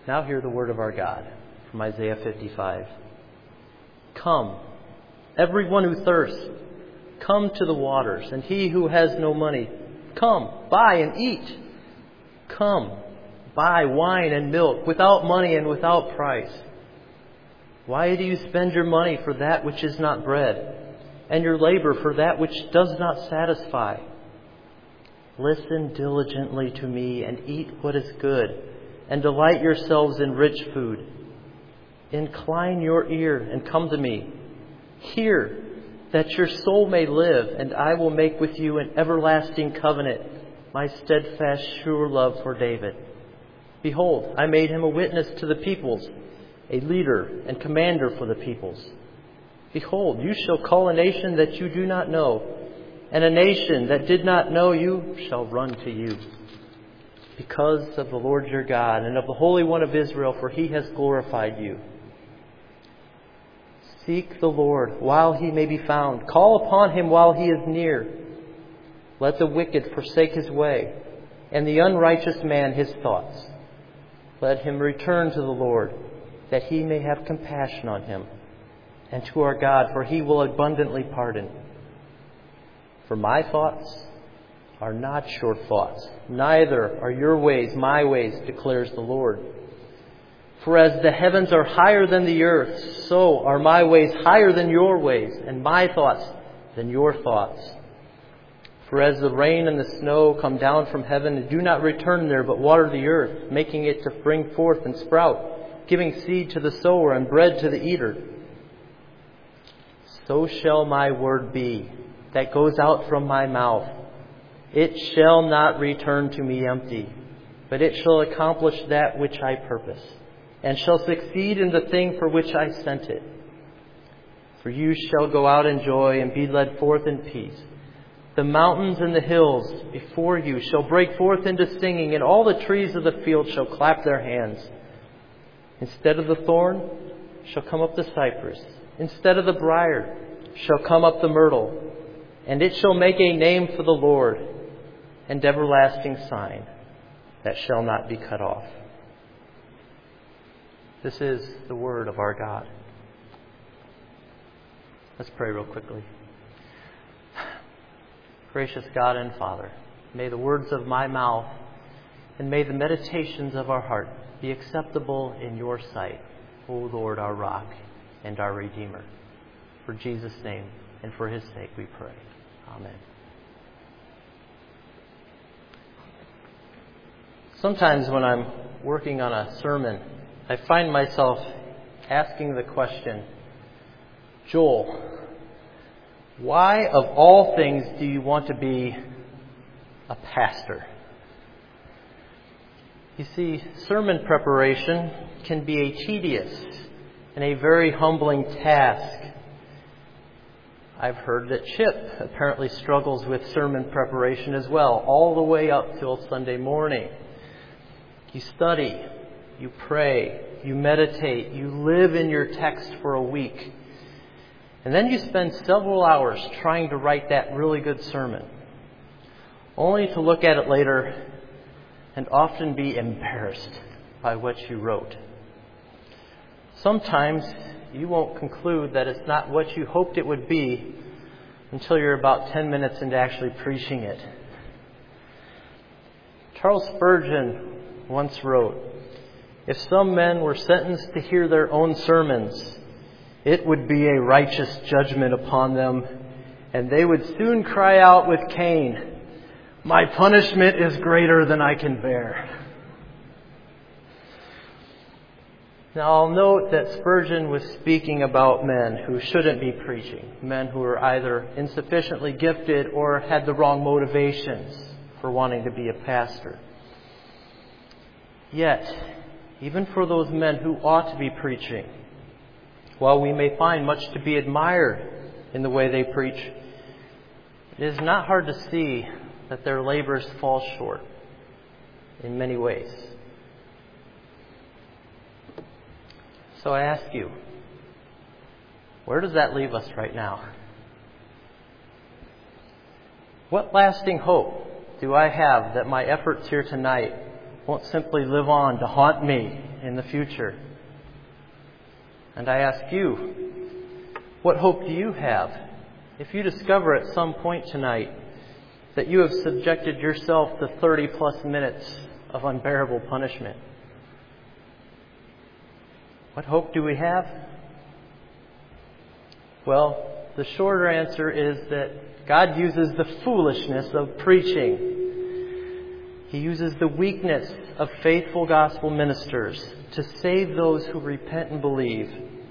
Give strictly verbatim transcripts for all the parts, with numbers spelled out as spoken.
Now hear the word of our God from Isaiah fifty-five. Come, everyone who thirsts, come to the waters, and he who has no money, come, buy and eat. Come, buy wine and milk without money and without price. Why do you spend your money for that which is not bread, and your labor for that which does not satisfy? Listen diligently to me and eat what is good, and delight yourselves in rich food. Incline your ear and come to me. Hear, that your soul may live, and I will make with you an everlasting covenant, my steadfast, sure love for David. Behold, I made him a witness to the peoples, a leader and commander for the peoples. Behold, you shall call a nation that you do not know, and a nation that did not know you shall run to you. Because of the Lord your God and of the Holy One of Israel, for he has glorified you. Seek the Lord while he may be found. Call upon him while he is near. Let the wicked forsake his way, and the unrighteous man his thoughts. Let him return to the Lord, that he may have compassion on him, and to our God, for he will abundantly pardon. For my thoughts are not your thoughts, neither are your ways my ways, declares the Lord. For as the heavens are higher than the earth, so are my ways higher than your ways, and my thoughts than your thoughts. For as the rain and the snow come down from heaven and do not return there, but water the earth, making it to bring forth and sprout, giving seed to the sower and bread to the eater, so shall my word be that goes out from my mouth. It shall not return to me empty, but it shall accomplish that which I purpose, and shall succeed in the thing for which I sent it. For you shall go out in joy and be led forth in peace. The mountains and the hills before you shall break forth into singing, and all the trees of the field shall clap their hands. Instead of the thorn shall come up the cypress. Instead of the briar shall come up the myrtle. And it shall make a name for the Lord, and everlasting sign that shall not be cut off. This is the word of our God. Let's pray real quickly. Gracious God and Father, may the words of my mouth and may the meditations of our heart be acceptable in your sight, O Lord, our rock and our Redeemer. For Jesus' name and for his sake we pray. Amen. Sometimes when I'm working on a sermon, I find myself asking the question, Joel, why of all things do you want to be a pastor? You see, sermon preparation can be a tedious and a very humbling task. I've heard that Chip apparently struggles with sermon preparation as well, all the way up till Sunday morning. You study, you pray, you meditate, you live in your text for a week. And then you spend several hours trying to write that really good sermon, only to look at it later and often be embarrassed by what you wrote. Sometimes you won't conclude that it's not what you hoped it would be until you're about ten minutes into actually preaching it. Charles Spurgeon once wrote, "If some men were sentenced to hear their own sermons, it would be a righteous judgment upon them, and they would soon cry out with Cain, 'My punishment is greater than I can bear.'" Now, I'll note that Spurgeon was speaking about men who shouldn't be preaching, men who were either insufficiently gifted or had the wrong motivations for wanting to be a pastor. Yet, even for those men who ought to be preaching, while we may find much to be admired in the way they preach, it is not hard to see that their labors fall short in many ways. So I ask you, where does that leave us right now? What lasting hope do I have that my efforts here tonight won't simply live on to haunt me in the future. And I ask you, what hope do you have if you discover at some point tonight that you have subjected yourself to thirty plus minutes of unbearable punishment? What hope do we have? Well, the shorter answer is that God uses the foolishness of preaching. He uses the weakness of faithful gospel ministers to save those who repent and believe,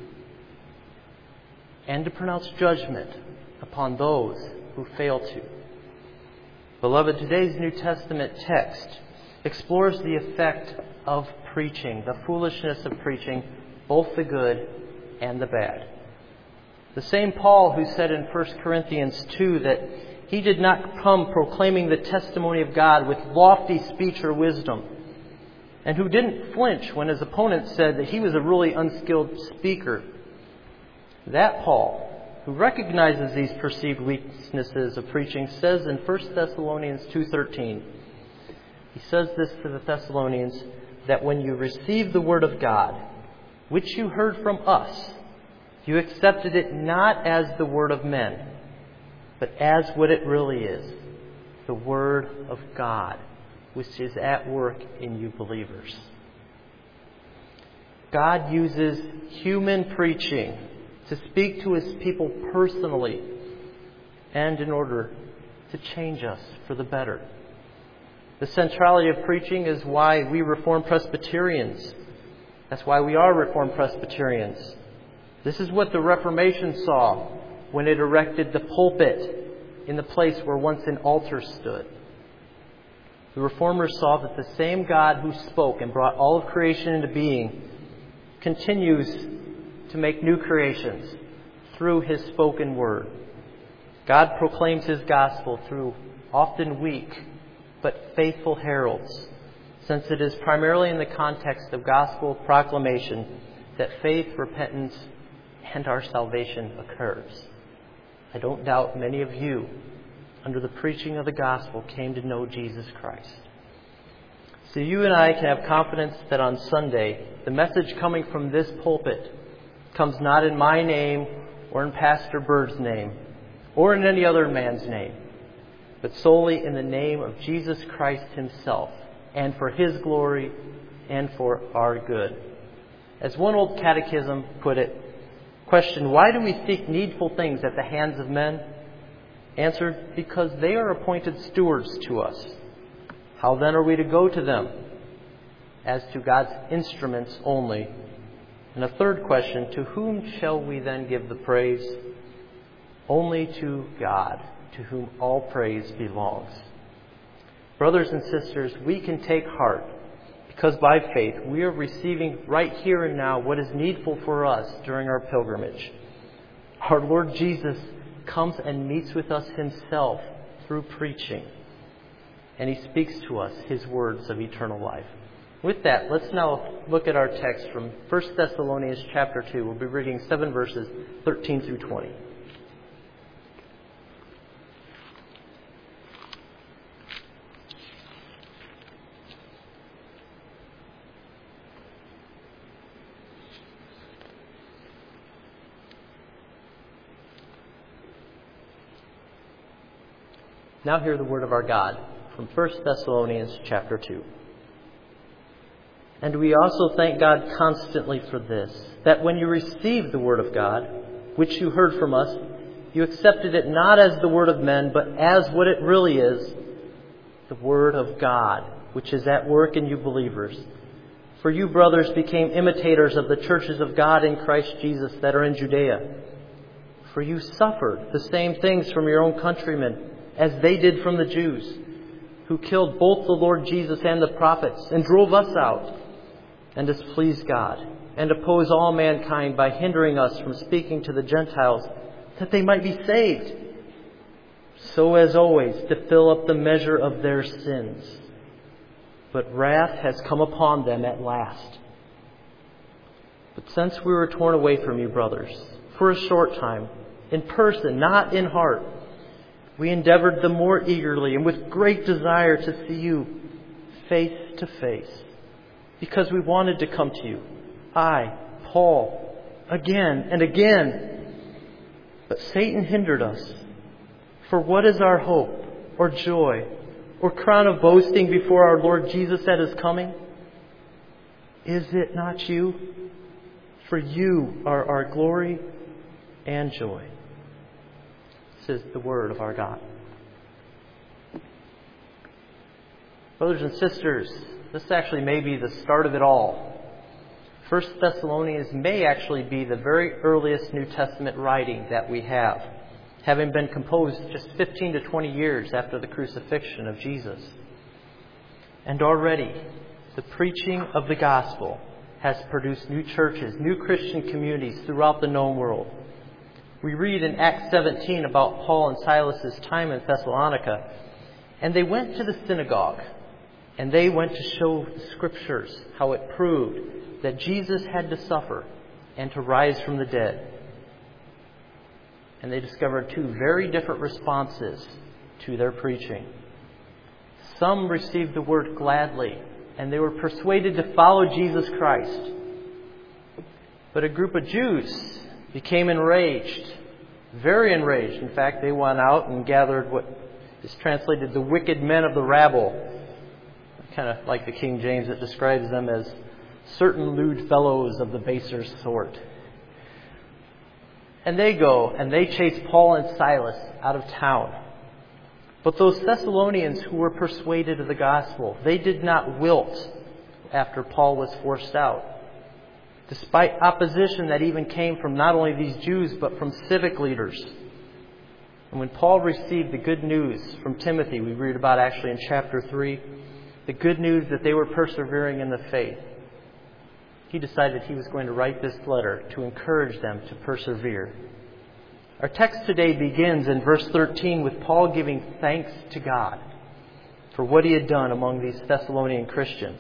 and to pronounce judgment upon those who fail to. Beloved, today's New Testament text explores the effect of preaching, the foolishness of preaching, both the good and the bad. The same Paul who said in First Corinthians two that he did not come proclaiming the testimony of God with lofty speech or wisdom, and who didn't flinch when his opponent said that he was a really unskilled speaker. That Paul, who recognizes these perceived weaknesses of preaching, says in First Thessalonians two thirteen, he says this to the Thessalonians, that when you received the word of God, which you heard from us, you accepted it not as the word of men, but as what it really is, the word of God, which is at work in you believers. God uses human preaching to speak to His people personally and in order to change us for the better. The centrality of preaching is why we Reformed Presbyterians, that's why we are Reformed Presbyterians. This is what the Reformation saw when it erected the pulpit in the place where once an altar stood. The Reformers saw that the same God who spoke and brought all of creation into being continues to make new creations through His spoken word. God proclaims His gospel through often weak but faithful heralds, since it is primarily in the context of gospel proclamation that faith, repentance, and our salvation occurs. I don't doubt many of you, under the preaching of the gospel, came to know Jesus Christ. So you and I can have confidence that on Sunday, the message coming from this pulpit comes not in my name or in Pastor Bird's name or in any other man's name, but solely in the name of Jesus Christ Himself, and for His glory and for our good. As one old catechism put it, question, why do we seek needful things at the hands of men? Answered, because they are appointed stewards to us. How then are we to go to them? As to God's instruments only. And a third question, to whom shall we then give the praise? Only to God, to whom all praise belongs. Brothers and sisters, we can take heart, because by faith we are receiving right here and now what is needful for us during our pilgrimage. Our Lord Jesus comes and meets with us Himself through preaching, and He speaks to us His words of eternal life. With that, let's now look at our text from First Thessalonians chapter two. We'll be reading seven verses, thirteen through twenty. Now hear the word of our God from First Thessalonians chapter two. And we also thank God constantly for this, that when you received the word of God, which you heard from us, you accepted it not as the word of men, but as what it really is, the word of God, which is at work in you believers. For you, brothers, became imitators of the churches of God in Christ Jesus that are in Judea. For you suffered the same things from your own countrymen as they did from the Jews, who killed both the Lord Jesus and the prophets, and drove us out, and displeased God, and opposed all mankind by hindering us from speaking to the Gentiles, that they might be saved, so as always to fill up the measure of their sins. But wrath has come upon them at last. But since we were torn away from you, brothers, for a short time, in person, not in heart, we endeavored the more eagerly and with great desire to see you face to face because we wanted to come to you. I, Paul, again and again. But Satan hindered us. For what is our hope or joy or crown of boasting before our Lord Jesus at His coming? Is it not you? For you are our glory and joy. This is the word of our God. Brothers and sisters, this actually may be the start of it all. First Thessalonians may actually be the very earliest New Testament writing that we have, having been composed just fifteen to twenty years after the crucifixion of Jesus. And already, the preaching of the gospel has produced new churches, new Christian communities throughout the known world. We read in Acts seventeen about Paul and Silas' time in Thessalonica, and they went to the synagogue, and they went to show the Scriptures how it proved that Jesus had to suffer and to rise from the dead. And they discovered two very different responses to their preaching. Some received the word gladly, and they were persuaded to follow Jesus Christ. But a group of Jews became enraged, very enraged. In fact, they went out and gathered what is translated the wicked men of the rabble. Kind of like the King James, it describes them as certain lewd fellows of the baser sort. And they go and they chase Paul and Silas out of town. But those Thessalonians who were persuaded of the gospel, they did not wilt after Paul was forced out. Despite opposition that even came from not only these Jews, but from civic leaders. And when Paul received the good news from Timothy, we read about actually in chapter three, the good news that they were persevering in the faith, he decided he was going to write this letter to encourage them to persevere. Our text today begins in verse thirteen with Paul giving thanks to God for what he had done among these Thessalonian Christians.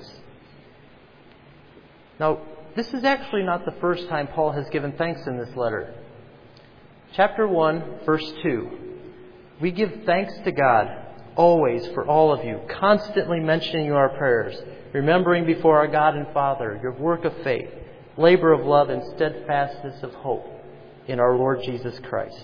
Now, this is actually not the first time Paul has given thanks in this letter. Chapter one, verse two. We give thanks to God always for all of you, constantly mentioning your prayers, remembering before our God and Father your work of faith, labor of love, and steadfastness of hope in our Lord Jesus Christ.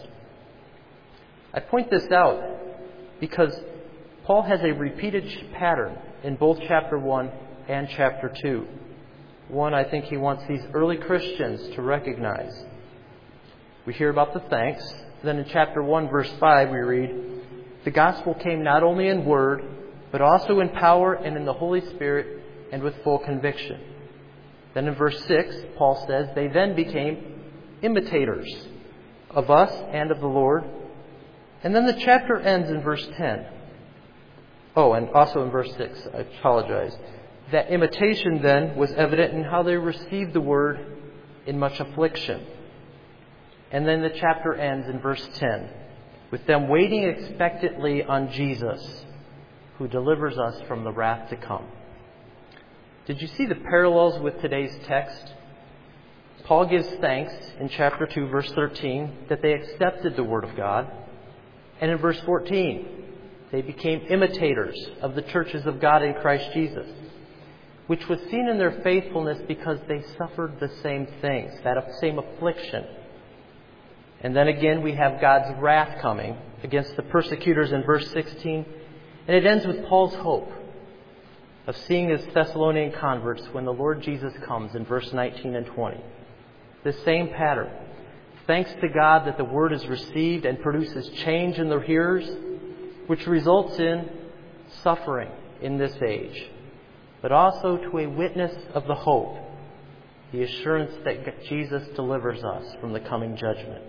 I point this out because Paul has a repeated pattern in both chapter one and chapter two. One, I think he wants these early Christians to recognize. We hear about the thanks. Then in chapter one, verse five, we read, the gospel came not only in word, but also in power and in the Holy Spirit and with full conviction. Then in verse six, Paul says, they then became imitators of us and of the Lord. And then the chapter ends in verse ten. Oh, and also in verse six, I apologize. That imitation then was evident in how they received the word in much affliction. And then the chapter ends in verse ten, with them waiting expectantly on Jesus, who delivers us from the wrath to come. Did you see the parallels with today's text? Paul gives thanks in chapter two, verse thirteen, that they accepted the word of God. And in verse fourteen, they became imitators of the churches of God in Christ Jesus, which was seen in their faithfulness because they suffered the same things, that same affliction. And then again, we have God's wrath coming against the persecutors in verse sixteen. And it ends with Paul's hope of seeing his Thessalonian converts when the Lord Jesus comes in verse nineteen and twenty. The same pattern. Thanks to God that the word is received and produces change in the hearers, which results in suffering in this age, but also to a witness of the hope, the assurance that Jesus delivers us from the coming judgment.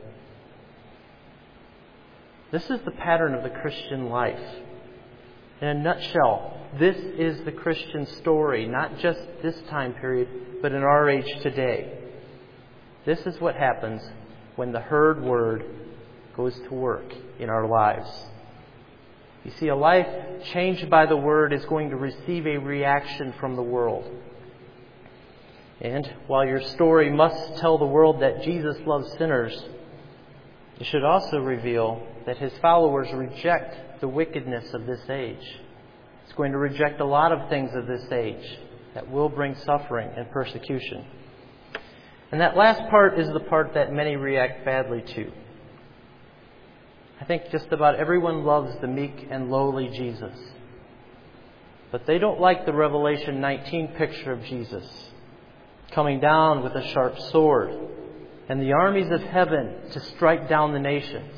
This is the pattern of the Christian life. In a nutshell, this is the Christian story, not just this time period, but in our age today. This is what happens when the heard word goes to work in our lives. You see, a life changed by the word is going to receive a reaction from the world. And while your story must tell the world that Jesus loves sinners, it should also reveal that his followers reject the wickedness of this age. It's going to reject a lot of things of this age that will bring suffering and persecution. And that last part is the part that many react badly to. I think just about everyone loves the meek and lowly Jesus. But they don't like the Revelation nineteen picture of Jesus coming down with a sharp sword and the armies of heaven to strike down the nations.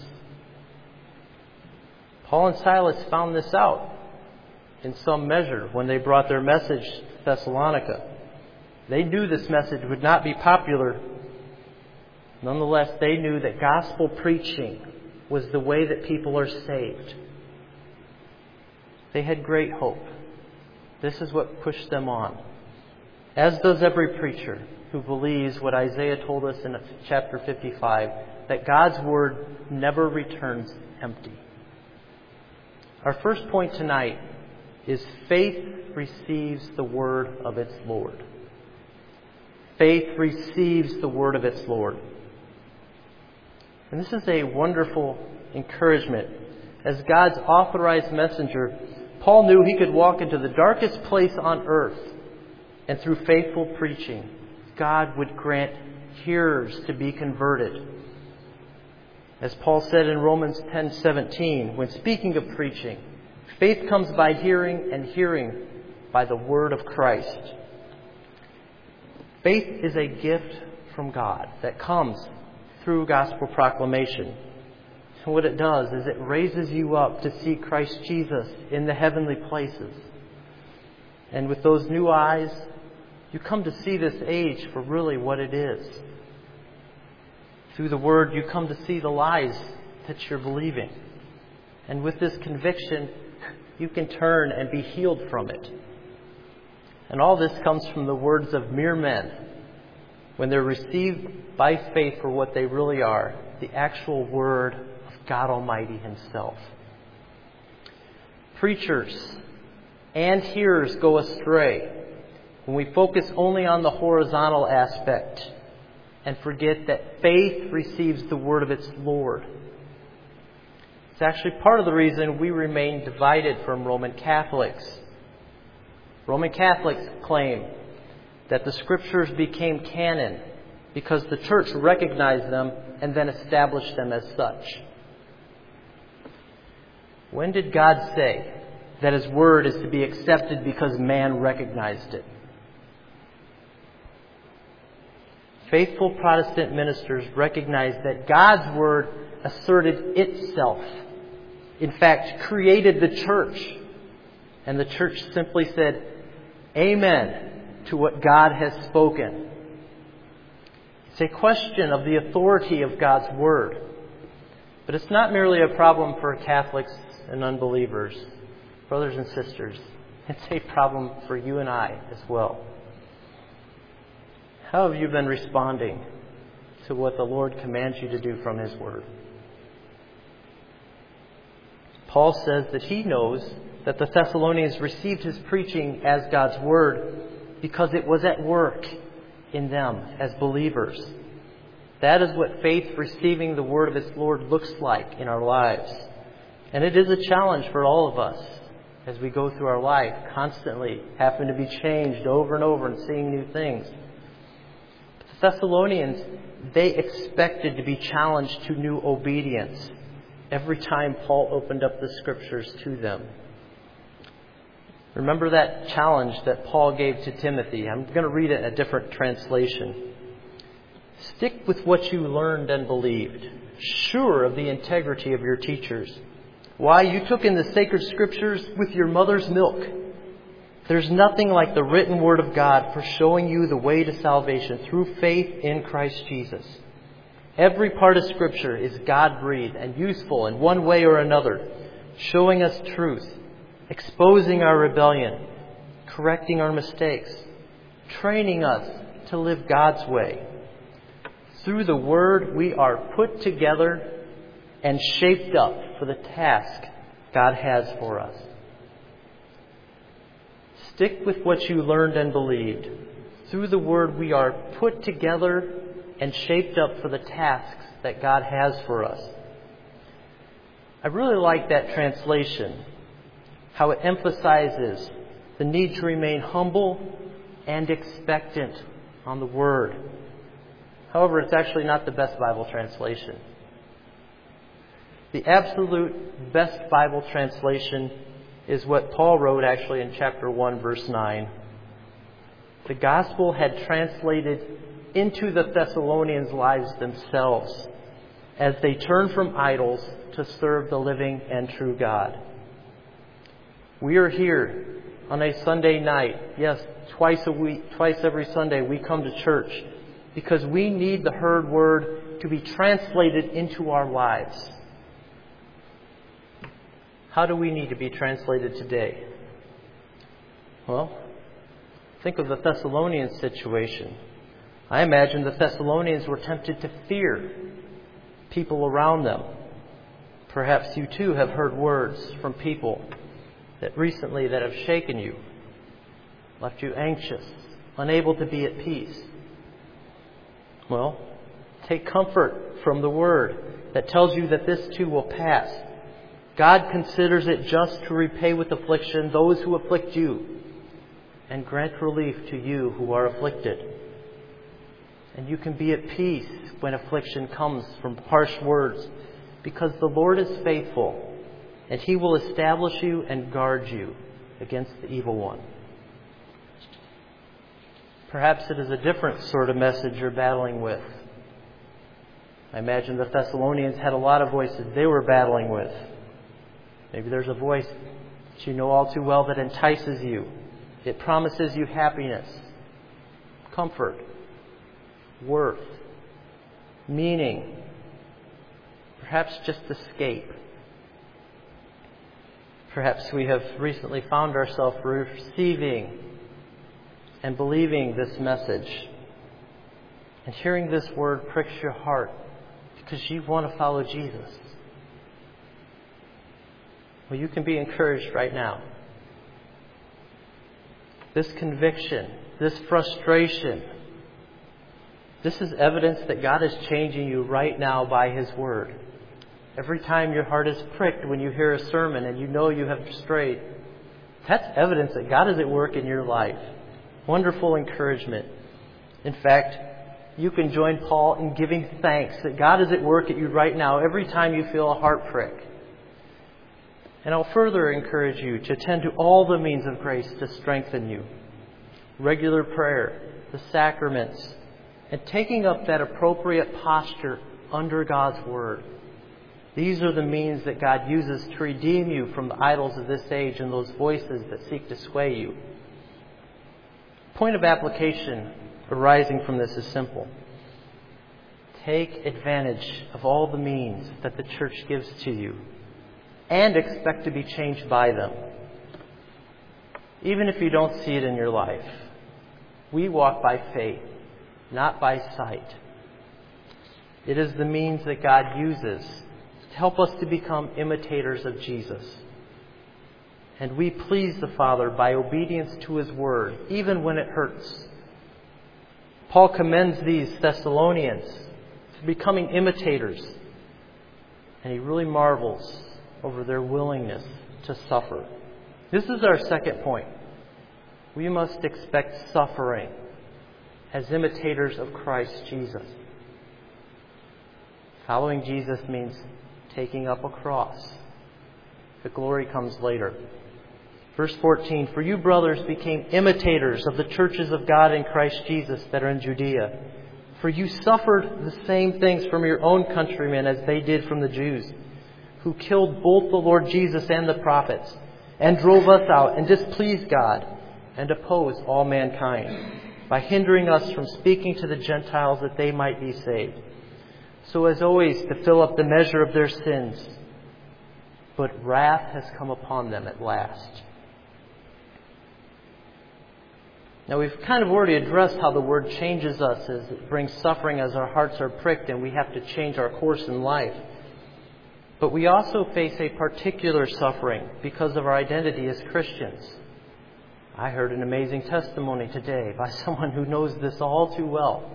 Paul and Silas found this out in some measure when they brought their message to Thessalonica. They knew this message would not be popular. Nonetheless, they knew that gospel preaching was the way that people are saved. They had great hope. This is what pushed them on. As does every preacher who believes what Isaiah told us in chapter fifty-five, that God's word never returns empty. Our first point tonight is faith receives the word of its Lord. Faith receives the word of its Lord. And this is a wonderful encouragement. As God's authorized messenger, Paul knew he could walk into the darkest place on earth, and through faithful preaching, God would grant hearers to be converted. As Paul said in Romans ten seventeen, when speaking of preaching, faith comes by hearing, and hearing by the word of Christ. Faith is a gift from God that comes through gospel proclamation. And what it does is it raises you up to see Christ Jesus in the heavenly places. And with those new eyes, you come to see this age for really what it is. Through the Word, you come to see the lies that you're believing. And with this conviction, you can turn and be healed from it. And all this comes from the words of mere men when they're received by faith for what they really are, the actual Word of God Almighty Himself. Preachers and hearers go astray when we focus only on the horizontal aspect and forget that faith receives the word of its Lord. It's actually part of the reason we remain divided from Roman Catholics. Roman Catholics claim that the Scriptures became canon because the Church recognized them and then established them as such. When did God say that His Word is to be accepted because man recognized it? Faithful Protestant ministers recognize that God's Word asserted itself. In fact, created the church. And the church simply said, Amen to what God has spoken. It's a question of the authority of God's Word. But it's not merely a problem for Catholics and unbelievers, brothers and sisters. It's a problem for you and I as well. How have you been responding to what the Lord commands you to do from His Word? Paul says that he knows that the Thessalonians received his preaching as God's Word because it was at work in them as believers. That is what faith receiving the Word of its Lord looks like in our lives. And it is a challenge for all of us as we go through our life, constantly having to be changed over and over and seeing new things. The Thessalonians, they expected to be challenged to new obedience every time Paul opened up the Scriptures to them. Remember that challenge that Paul gave to Timothy. I'm going to read it in a different translation. Stick with what you learned and believed, sure of the integrity of your teachers. Why, you took in the sacred Scriptures with your mother's milk. There's nothing like the written Word of God for showing you the way to salvation through faith in Christ Jesus. Every part of Scripture is God-breathed and useful in one way or another, showing us truth, exposing our rebellion, correcting our mistakes, training us to live God's way. Through the Word, we are put together and shaped up for the task God has for us. Stick with what you learned and believed. Through the Word, we are put together and shaped up for the tasks that God has for us. I really like that translation. how it emphasizes the need to remain humble and expectant on the Word. However, it's actually not the best Bible translation. The absolute best Bible translation is what Paul wrote actually in chapter one, verse nine. The gospel had translated into the Thessalonians' lives themselves as they turned from idols to serve the living and true God. We are here on a Sunday night. Yes, twice a week, twice every Sunday we come to church because we need the heard word to be translated into our lives. How do we need to be translated today? Well, think of the Thessalonian situation. I imagine the Thessalonians were tempted to fear people around them. Perhaps you too have heard words from people that recently that have shaken you, left you anxious, unable to be at peace. Well, take comfort from the Word that tells you that this too will pass. God considers it just to repay with affliction those who afflict you and grant relief to you who are afflicted. And you can be at peace when affliction comes from harsh words because the Lord is faithful and He will establish you and guard you against the evil one. Perhaps it is a different sort of message you're battling with. I imagine the Thessalonians had a lot of voices they were battling with. Maybe there's a voice that you know all too well that entices you. It promises you happiness, comfort, worth, meaning, perhaps just escape. Perhaps we have recently found ourselves receiving and believing this message. And hearing this word pricks your heart because you want to follow Jesus. Well, you can be encouraged right now. This conviction, this frustration, this is evidence that God is changing you right now by His Word. Every time your heart is pricked when you hear a sermon and you know you have strayed, that's evidence that God is at work in your life. Wonderful encouragement. In fact, you can join Paul in giving thanks that God is at work at you right now every time you feel a heart prick. And I'll further encourage you to attend to all the means of grace to strengthen you. Regular prayer, the sacraments, and taking up that appropriate posture under God's Word. These are the means that God uses to redeem you from the idols of this age and those voices that seek to sway you. Point of application arising from this is simple. Take advantage of all the means that the church gives to you and expect to be changed by them. Even if you don't see it in your life, we walk by faith, not by sight. It is the means that God uses to help us to become imitators of Jesus. And we please the Father by obedience to His Word, even when it hurts. Paul commends these Thessalonians for becoming imitators. And he really marvels over their willingness to suffer. This is our second point. We must expect suffering as imitators of Christ Jesus. Following Jesus means taking up a cross. The glory comes later. Verse fourteen, for you, brothers, became imitators of the churches of God in Christ Jesus that are in Judea. For you suffered the same things from your own countrymen as they did from the Jews, who killed both the Lord Jesus and the prophets, and drove us out, and displeased God, and opposed all mankind, by hindering us from speaking to the Gentiles that they might be saved, so as always to fill up the measure of their sins. But wrath has come upon them at last. Now, we've kind of already addressed how the Word changes us as it brings suffering as our hearts are pricked and we have to change our course in life. But we also face a particular suffering because of our identity as Christians. I heard an amazing testimony today by someone who knows this all too well.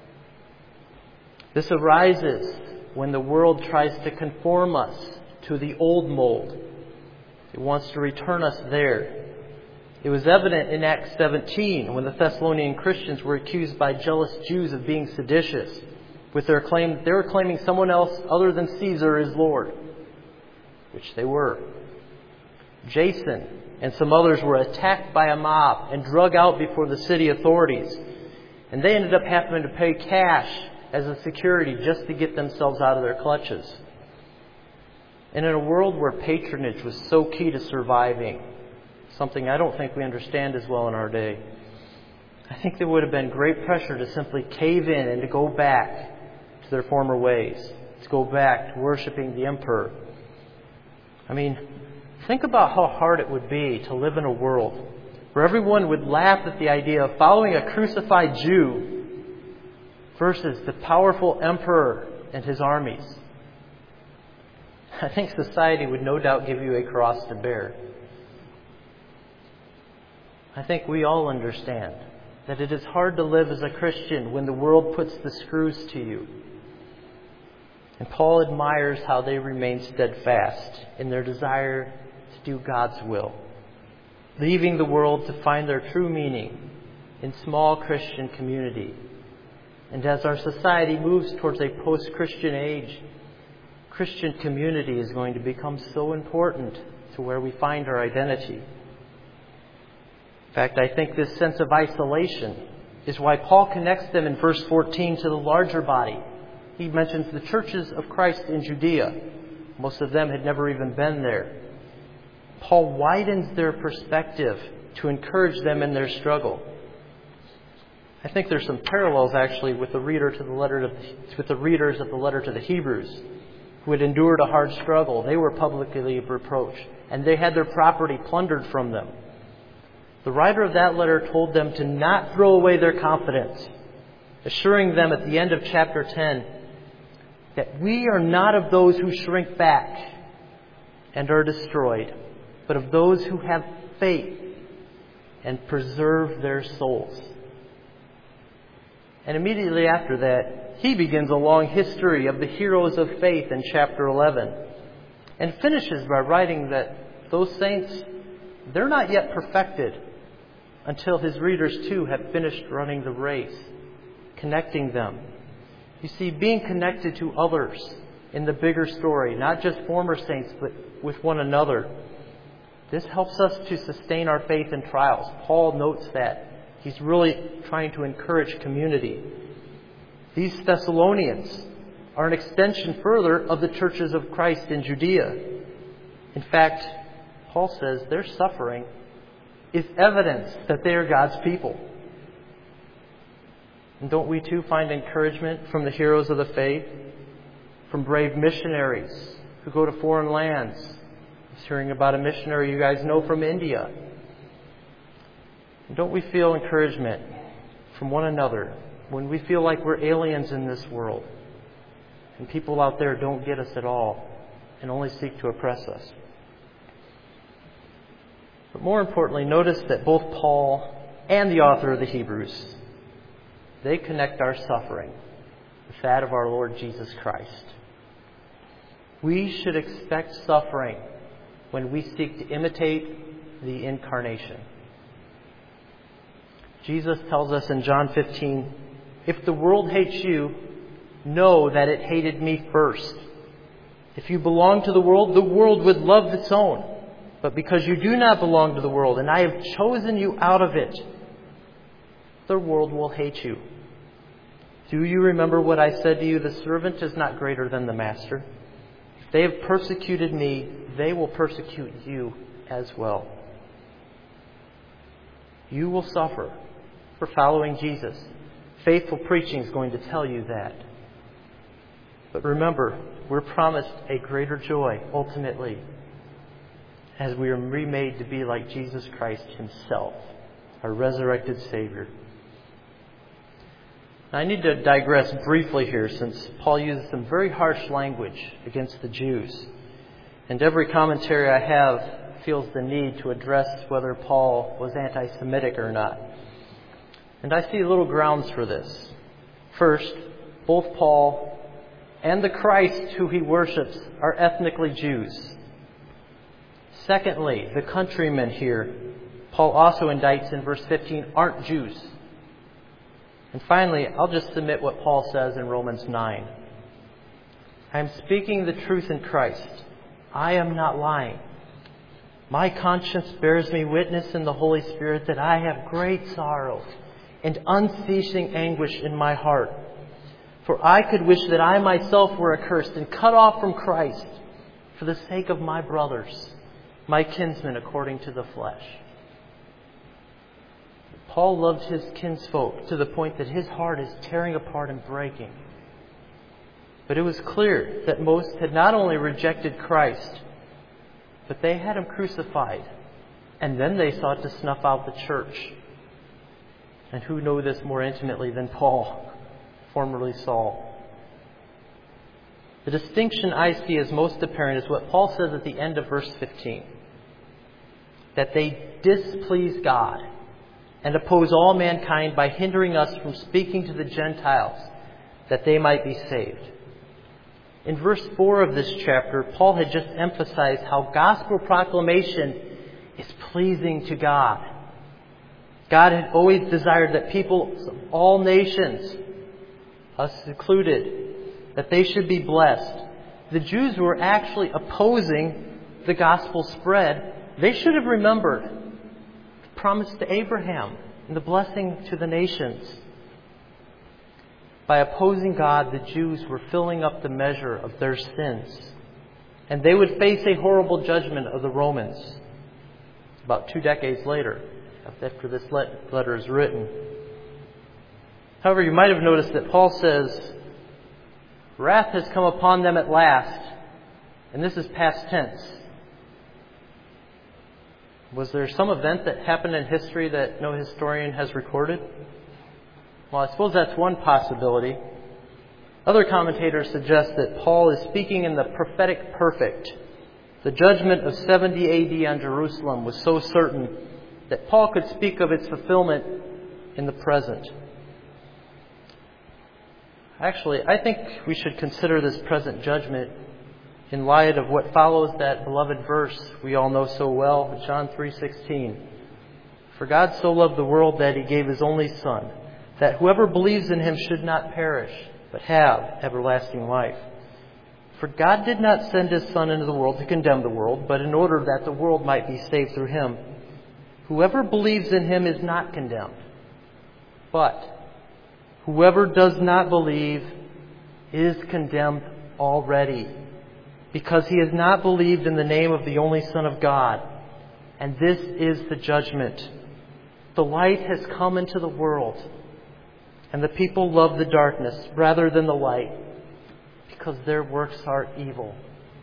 This arises when the world tries to conform us to the old mold He wants to return us there. It was evident in Acts seventeen when the Thessalonian Christians were accused by jealous Jews of being seditious, with their claim that they were claiming someone else other than Caesar is Lord, which they were. Jason and some others were attacked by a mob and drug out before the city authorities, and they ended up having to pay cash as a security just to get themselves out of their clutches. And in a world where patronage was so key to surviving, something I don't think we understand as well in our day, I think there would have been great pressure to simply cave in and to go back to their former ways, to go back to worshiping the emperor. I mean, think about how hard it would be to live in a world where everyone would laugh at the idea of following a crucified Jew versus the powerful emperor and his armies. I think society would no doubt give you a cross to bear. I think we all understand that it is hard to live as a Christian when the world puts the screws to you. And Paul admires how they remain steadfast in their desire to do God's will, leaving the world to find their true meaning in small Christian community. And as our society moves towards a post-Christian age, Christian community is going to become so important to where we find our identity. In fact, I think this sense of isolation is why Paul connects them in verse fourteen to the larger body. He mentions the churches of Christ in Judea. Most of them had never even been there. Paul widens their perspective to encourage them in their struggle. I think there's some parallels actually with the reader to the letter to, with the readers of the letter to the Hebrews, who had endured a hard struggle. They were publicly reproached, and they had their property plundered from them. The writer of that letter told them to not throw away their confidence, assuring them at the end of chapter ten that we are not of those who shrink back and are destroyed, but of those who have faith and preserve their souls. And immediately after that, he begins a long history of the heroes of faith in chapter eleven, and finishes by writing that those saints, they're not yet perfected until his readers too have finished running the race, connecting them. You see, being connected to others in the bigger story, not just former saints, but with one another, this helps us to sustain our faith in trials. Paul notes that. He's really trying to encourage community. These Thessalonians are an extension further of the churches of Christ in Judea. In fact, Paul says their suffering is evidence that they are God's people. And don't we too find encouragement from the heroes of the faith, from brave missionaries who go to foreign lands? I was hearing about a missionary you guys know from India. And don't we feel encouragement from one another when we feel like we're aliens in this world and people out there don't get us at all and only seek to oppress us? But more importantly, notice that both Paul and the author of the Hebrews, they connect our suffering with that of our Lord Jesus Christ. We should expect suffering when we seek to imitate the incarnation. Jesus tells us in John fifteen, if the world hates you, know that it hated me first. If you belong to the world, the world would love its own. But because you do not belong to the world, and I have chosen you out of it, the world will hate you. Do you remember what I said to you? The servant is not greater than the master. If they have persecuted me, they will persecute you as well. You will suffer for following Jesus. Faithful preaching is going to tell you that. But remember, we're promised a greater joy ultimately as we are remade to be like Jesus Christ himself, our resurrected Savior. I need to digress briefly here since Paul uses some very harsh language against the Jews. And every commentary I have feels the need to address whether Paul was anti-Semitic or not. And I see little grounds for this. First, both Paul and the Christ who he worships are ethnically Jews. Secondly, the countrymen here, Paul also indicts in verse fifteen, aren't Jews. And finally, I'll just submit what Paul says in Romans nine. I am speaking the truth in Christ. I am not lying. My conscience bears me witness in the Holy Spirit that I have great sorrow and unceasing anguish in my heart. For I could wish that I myself were accursed and cut off from Christ for the sake of my brothers, my kinsmen according to the flesh. Paul loved his kinsfolk to the point that his heart is tearing apart and breaking. But it was clear that most had not only rejected Christ, but they had him crucified. And then they sought to snuff out the church. And who knew this more intimately than Paul, formerly Saul? The distinction I see as most apparent is what Paul says at the end of verse fifteen. That they displease God and oppose all mankind by hindering us from speaking to the Gentiles, that they might be saved. In verse four of this chapter, Paul had just emphasized how gospel proclamation is pleasing to God. God had always desired that people of all nations, us included, that they should be blessed. The Jews who were actually opposing the gospel spread, they should have remembered the promise to Abraham and the blessing to the nations. By opposing God, the Jews were filling up the measure of their sins. And they would face a horrible judgment of the Romans about two decades later, after this letter is written. However, you might have noticed that Paul says, wrath has come upon them at last. And this is past tense. Was there some event that happened in history that no historian has recorded? Well, I suppose that's one possibility. Other commentators suggest that Paul is speaking in the prophetic perfect. The judgment of seventy A D on Jerusalem was so certain that Paul could speak of its fulfillment in the present. Actually, I think we should consider this present judgment in light of what follows that beloved verse we all know so well, John three sixteen. For God so loved the world that he gave his only Son, that whoever believes in him should not perish, but have everlasting life. For God did not send his Son into the world to condemn the world, but in order that the world might be saved through him. Whoever believes in him is not condemned. But whoever does not believe is condemned already, because he has not believed in the name of the only Son of God. And this is the judgment. The light has come into the world, and the people love the darkness rather than the light, because their works are evil.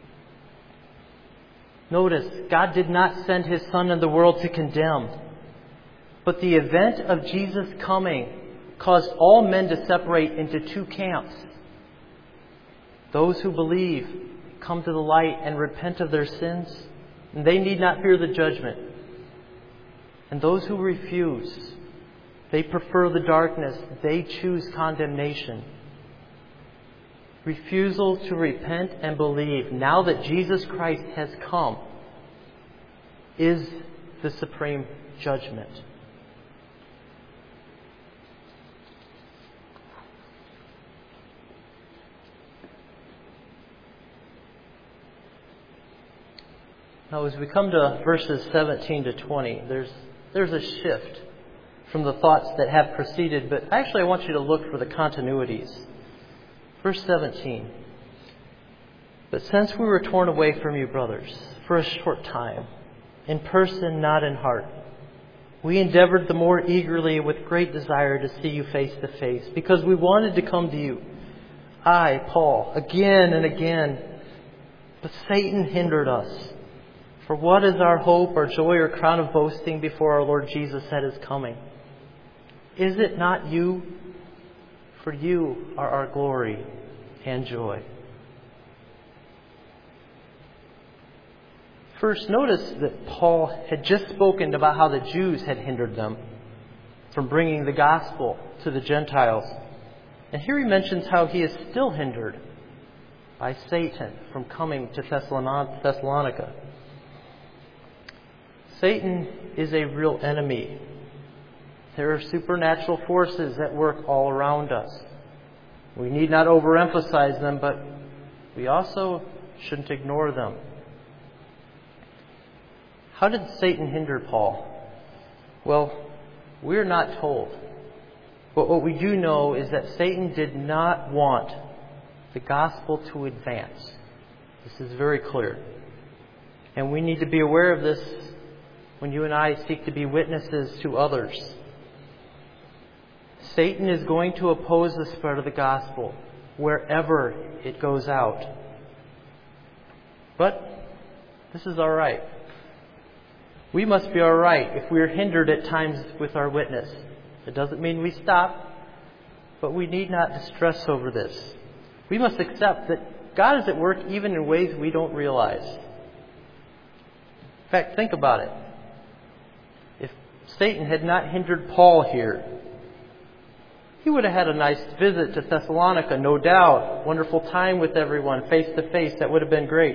Notice, God did not send his Son in the world to condemn. But the event of Jesus coming caused all men to separate into two camps. Those who believe come to the light and repent of their sins, and they need not fear the judgment. And those who refuse, they prefer the darkness. They choose condemnation. Refusal to repent and believe, now that Jesus Christ has come, is the supreme judgment. Now, as we come to verses seventeen to twenty, there's there's a shift from the thoughts that have preceded, but actually I want you to look for the continuities. Verse seventeen. But since we were torn away from you, brothers, for a short time, in person, not in heart, we endeavored the more eagerly with great desire to see you face to face, because we wanted to come to you. I, Paul, again and again, but Satan hindered us. For what is our hope or joy or crown of boasting before our Lord Jesus at his coming? Is it not you? For you are our glory and joy. First, notice that Paul had just spoken about how the Jews had hindered them from bringing the gospel to the Gentiles. And here he mentions how he is still hindered by Satan from coming to Thessalonica. Satan is a real enemy. There are supernatural forces at work all around us. We need not overemphasize them, but we also shouldn't ignore them. How did Satan hinder Paul? Well, we're not told. But what we do know is that Satan did not want the gospel to advance. This is very clear. And we need to be aware of this when you and I seek to be witnesses to others. Satan is going to oppose the spread of the gospel wherever it goes out. But this is all right. We must be all right if we are hindered at times with our witness. It doesn't mean we stop, but we need not distress over this. We must accept that God is at work even in ways we don't realize. In fact, think about it. If Satan had not hindered Paul here, he would have had a nice visit to Thessalonica, no doubt. Wonderful time with everyone, face to face. That would have been great.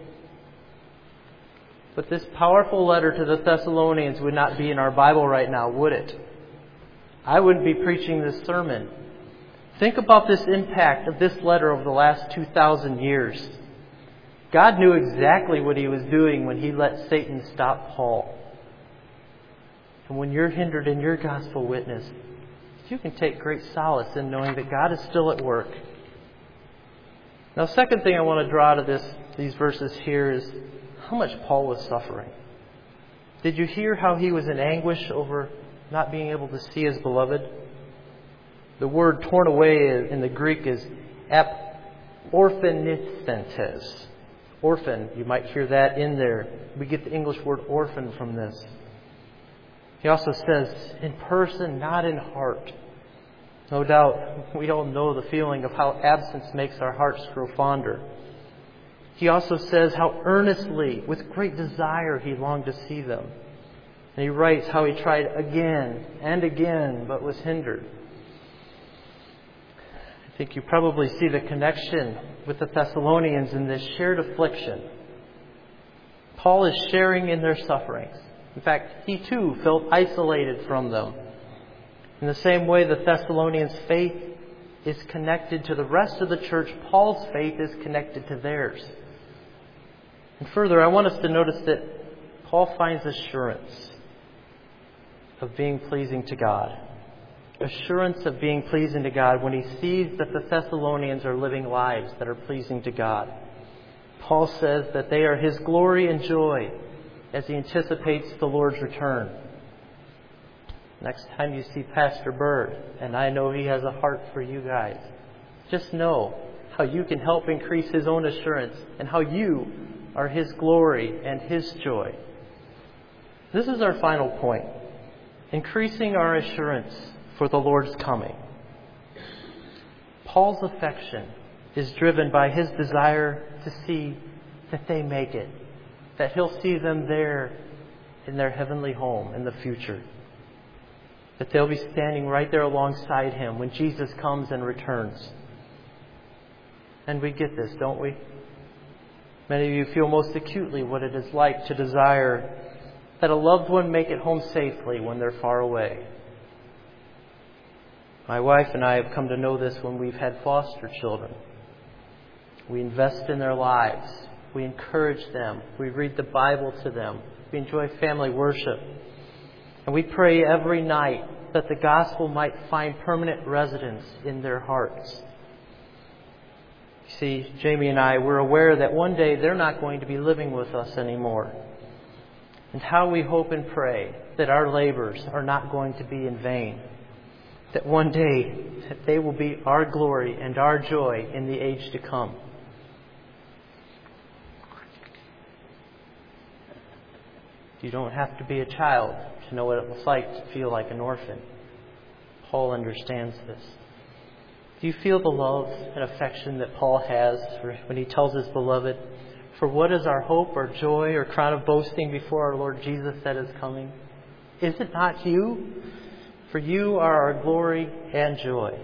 But this powerful letter to the Thessalonians would not be in our Bible right now, would it? I wouldn't be preaching this sermon. Think about this impact of this letter over the last two thousand years. God knew exactly what He was doing when He let Satan stop Paul. And when you're hindered in your gospel witness, you can take great solace in knowing that God is still at work. Now, second thing I want to draw out of this, these verses here is how much Paul was suffering. Did you hear how he was in anguish over not being able to see his beloved? The word torn away in the Greek is apophanithentes. Orphan, you might hear that in there. We get the English word orphan from this. He also says, in person, not in heart. No doubt, we all know the feeling of how absence makes our hearts grow fonder. He also says how earnestly, with great desire, he longed to see them. And he writes how he tried again and again, but was hindered. I think you probably see the connection with the Thessalonians in this shared affliction. Paul is sharing in their sufferings. In fact, he too felt isolated from them. In the same way the Thessalonians' faith is connected to the rest of the church, Paul's faith is connected to theirs. And further, I want us to notice that Paul finds assurance of being pleasing to God. Assurance of being pleasing to God when he sees that the Thessalonians are living lives that are pleasing to God. Paul says that they are his glory and joy as he anticipates the Lord's return. Next time you see Pastor Bird, and I know he has a heart for you guys, just know how you can help increase his own assurance and how you are his glory and his joy. This is our final point. Increasing our assurance for the Lord's coming. Paul's affection is driven by his desire to see that they make it, that he'll see them there in their heavenly home in the future, that they'll be standing right there alongside him when Jesus comes and returns. And we get this, don't we? Many of you feel most acutely what it is like to desire that a loved one make it home safely when they're far away. My wife and I have come to know this when we've had foster children. We invest in their lives. We encourage them. We read the Bible to them. We enjoy family worship. And we pray every night that the gospel might find permanent residence in their hearts. You see, Jamie and I, we're aware that one day they're not going to be living with us anymore. And how we hope and pray that our labors are not going to be in vain. That one day that they will be our glory and our joy in the age to come. You don't have to be a child to know what it was like to feel like an orphan. Paul understands this. Do you feel the love and affection that Paul has for when he tells his beloved, for what is our hope or joy or crown of boasting before our Lord Jesus that is coming? Is it not you? For you are our glory and joy.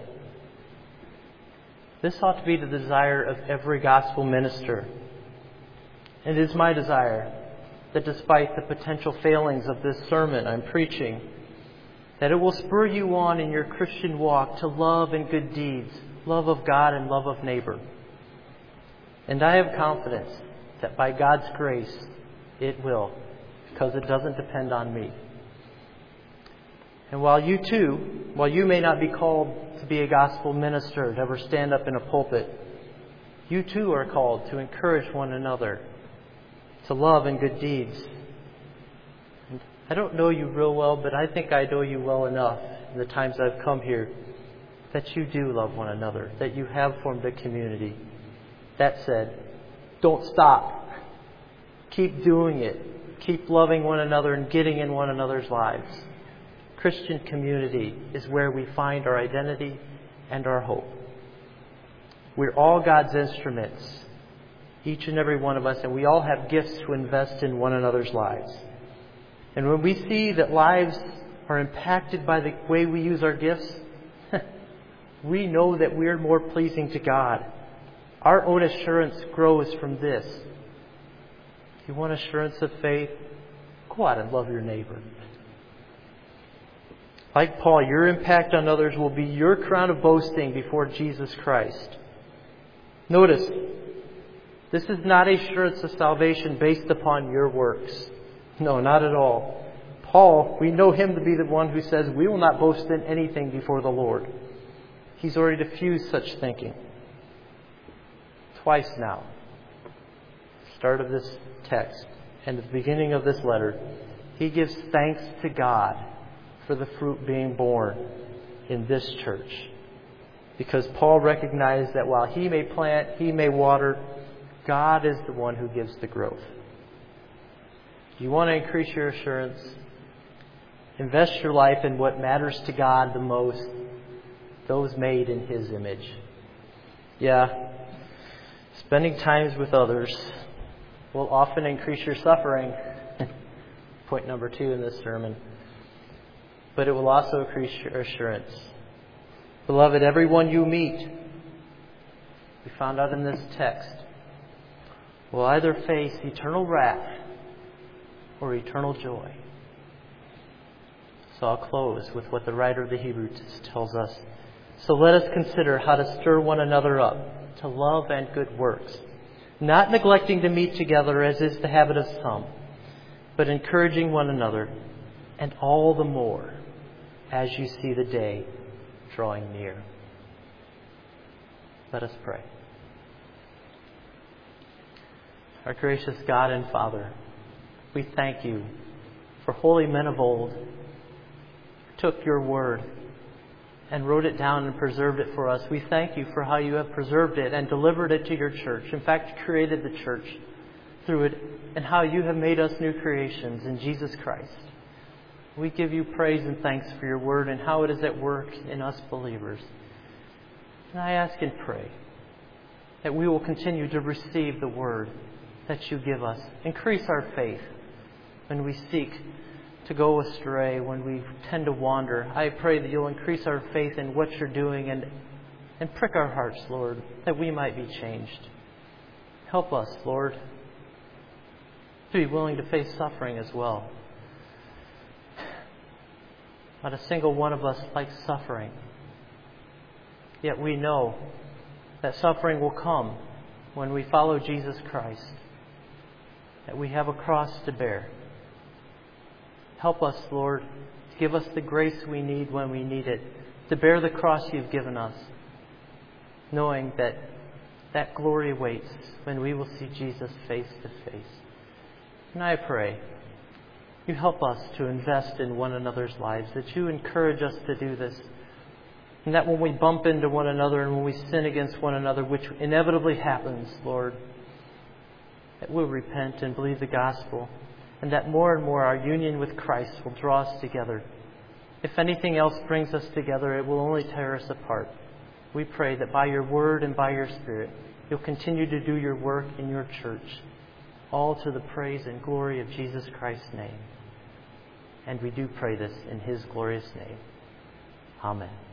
This ought to be the desire of every gospel minister. It is my desire that despite the potential failings of this sermon I'm preaching, that it will spur you on in your Christian walk to love and good deeds, love of God and love of neighbor. And I have confidence that by God's grace, it will, because it doesn't depend on me. And while you too, while you may not be called to be a gospel minister, to ever stand up in a pulpit, you too are called to encourage one another, to love and good deeds. And I don't know you real well, but I think I know you well enough in the times I've come here that you do love one another, that you have formed a community. That said, don't stop. Keep doing it. Keep loving one another and getting in one another's lives. Christian community is where we find our identity and our hope. We're all God's instruments, each and every one of us, and we all have gifts to invest in one another's lives. And when we see that lives are impacted by the way we use our gifts, we know that we're more pleasing to God. Our own assurance grows from this. If you want assurance of faith, go out and love your neighbor. Like Paul, your impact on others will be your crown of boasting before Jesus Christ. Notice, this is not assurance of salvation based upon your works. No, not at all. Paul, we know him to be the one who says, we will not boast in anything before the Lord. He's already diffused such thinking. Twice now. Start of this text and at the beginning of this letter, he gives thanks to God for the fruit being born in this church. Because Paul recognized that while he may plant, he may water, God is the one who gives the growth. Do you want to increase your assurance? Invest your life in what matters to God the most, those made in His image. Yeah, spending times with others will often increase your suffering. Point number two in this sermon. But it will also increase your assurance. Beloved, everyone you meet, we found out in this text, will either face eternal wrath or eternal joy. So I'll close with what the writer of the Hebrews tells us. So let us consider how to stir one another up to love and good works, not neglecting to meet together as is the habit of some, but encouraging one another, and all the more as you see the day drawing near. Let us pray. Our gracious God and Father, we thank you for holy men of old who took your word and wrote it down and preserved it for us. We thank you for how you have preserved it and delivered it to your church. In fact, created the church through it, and how you have made us new creations in Jesus Christ. We give you praise and thanks for your word and how it is at work in us believers. And I ask and pray that we will continue to receive the word that you give us. Increase our faith when we seek to go astray, when we tend to wander. I pray that you'll increase our faith in what you're doing and, and prick our hearts, Lord, that we might be changed. Help us, Lord, to be willing to face suffering as well. Not a single one of us likes suffering. Yet we know that suffering will come when we follow Jesus Christ, that we have a cross to bear. Help us, Lord, to give us the grace we need when we need it, to bear the cross you've given us, knowing that that glory awaits when we will see Jesus face to face. And I pray you help us to invest in one another's lives, that you encourage us to do this, and that when we bump into one another and when we sin against one another, which inevitably happens, Lord, that we'll repent and believe the gospel, and that more and more our union with Christ will draw us together. If anything else brings us together, it will only tear us apart. We pray that by your word and by your Spirit, you'll continue to do your work in your church, all to the praise and glory of Jesus Christ's name. And we do pray this in his glorious name. Amen.